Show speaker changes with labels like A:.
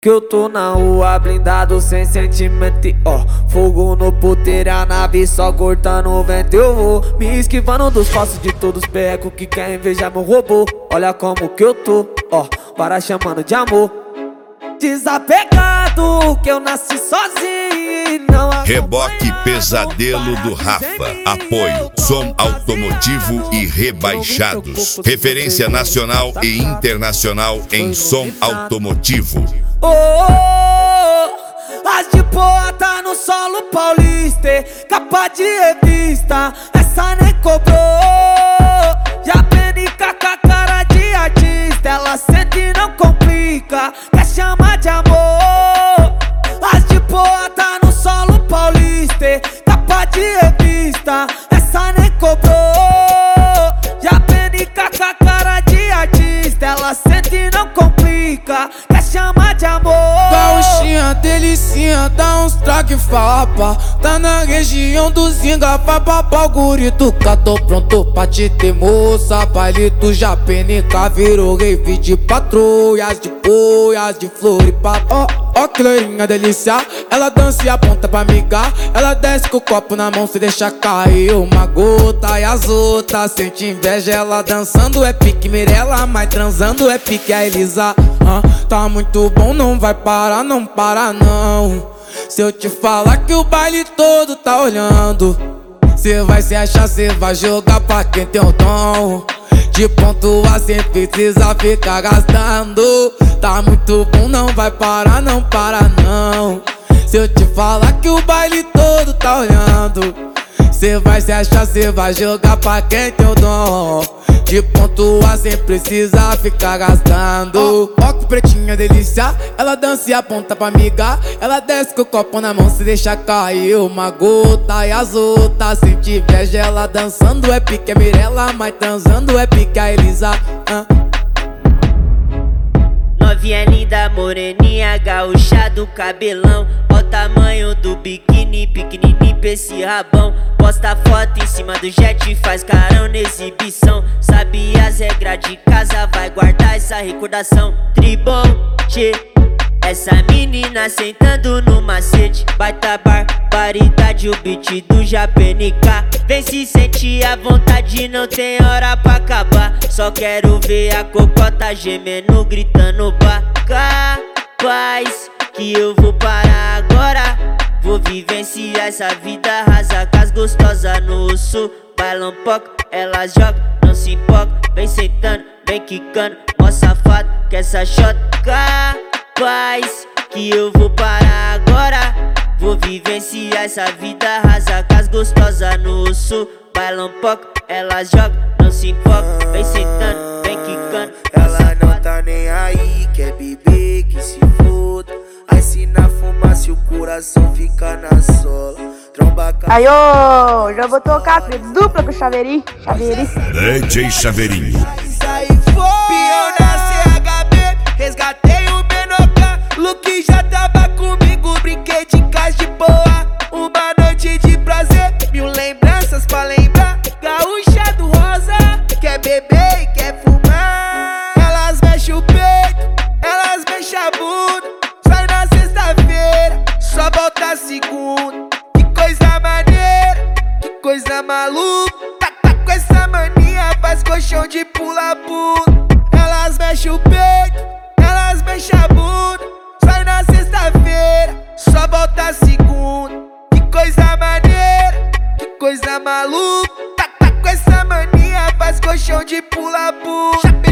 A: Que eu tô na rua blindado sem sentimento e ó, fogo no puteiro, a nave só cortando o vento. Eu vou me esquivando dos passos de todos os becos que querem invejar meu robô. Olha como que eu tô, ó, para chamando de amor. Desapegado, que eu nasci sozinho, não.
B: Reboque Pesadelo do Rafa. Apoio Som Automotivo e Rebaixados. Referência nacional e internacional em som automotivo.
A: Oh, as de boa tá no solo paulista, capa de revista, essa nem cobrou. Já penica com a cara de artista, ela sente e não complica, quer chamar de amor. As de boa tá no solo paulista, capa de revista, essa nem cobrou. Já penica com a cara de artista, ela sente e não complica, quer chamar de amor.
C: Gauchinha, delicinha, dá uns traque fapa. Tá na região do Zinga, papapá, o gurito cá, tô pronto pra te ter, moça. Baile do Japenica virou rave de patrulhas, de poias, de floripapo. Ó que loirinha delícia, ela dança e aponta pra migar. Ela desce com o copo na mão, se deixa cair uma gota. E as outras sente inveja, ela dançando é pique Mirella, mas transando é pique a Elisa. Tá muito bom, não vai parar, não para não. Se eu te falar que o baile todo tá olhando, cê vai se achar, cê vai jogar pra quem tem o dom de pontuar sem precisa ficar gastando. Tá muito bom, não vai parar, não para não. Se eu te falar que o baile todo tá olhando, cê vai se achar, cê vai jogar pra quem tem o dom de pontuar sem precisar ficar gastando. Ó que pretinha delícia, ela dança e aponta pra migar. Ela desce com o copo na mão, se deixa cair uma gota. E as outras sente inveja, ela dançando é pique a Mirella, mas transando é pique a Elisa.
D: Novinha linda, moreninha, gaúcha do cabelão. Ó o tamanho do biquíni, pequenininho pra esse rabão. Posta foto em cima do jet, faz carão na exibição. Sabe as regras de casa, vai guardar essa recordação. Tribom, tchê, essa menina sentando no macete. Baita barbaridade, o beat do Japenica. Vem se sentir à vontade, não tem hora pra acabar. Só quero ver a cocota gemendo, gritando bah. Capaz que eu vou parar agora. Vou vivenciar essa vida rasa com as gostosas no sul. Bailam pouco, elas jogam, não se empolga. Vem sentando, vem quicando, mó safado que essa shot. Capaz que eu vou parar agora. Vou vivenciar essa vida rasa com as gostosas no sul. Bailam pouco, elas jogam, não se empolga. Vem sentando, vem quicando.
E: Ela não tá nem aí, quer beber, que se foda. Aí se na fumaça o coração fica na sola. Tromba ca...
F: Aí, ô, já vou tocar dupla com o Chaveirinho.
B: DJ Chaveirinho.
E: Sai fora. Pião na CHB, resgatei o Menocan. Luke já tava comigo, brinquei de casa de boa. Uma noite de prazer, mil lembranças pra lembrar. Gaúcha do Rosa, quer beber e quer fumar. Elas mexem o peito, elas mexem a bunda. Sai na sexta-feira, só volta segunda. Que coisa maneira, que coisa maluca. Tá com essa mania, faz colchão de pula-pula. Elas mexem o peito, elas mexem a bunda. Sai na sexta-feira, só volta segunda. Que coisa maneira, que coisa maluca. Tá com essa mania, faz colchão de pula-pula.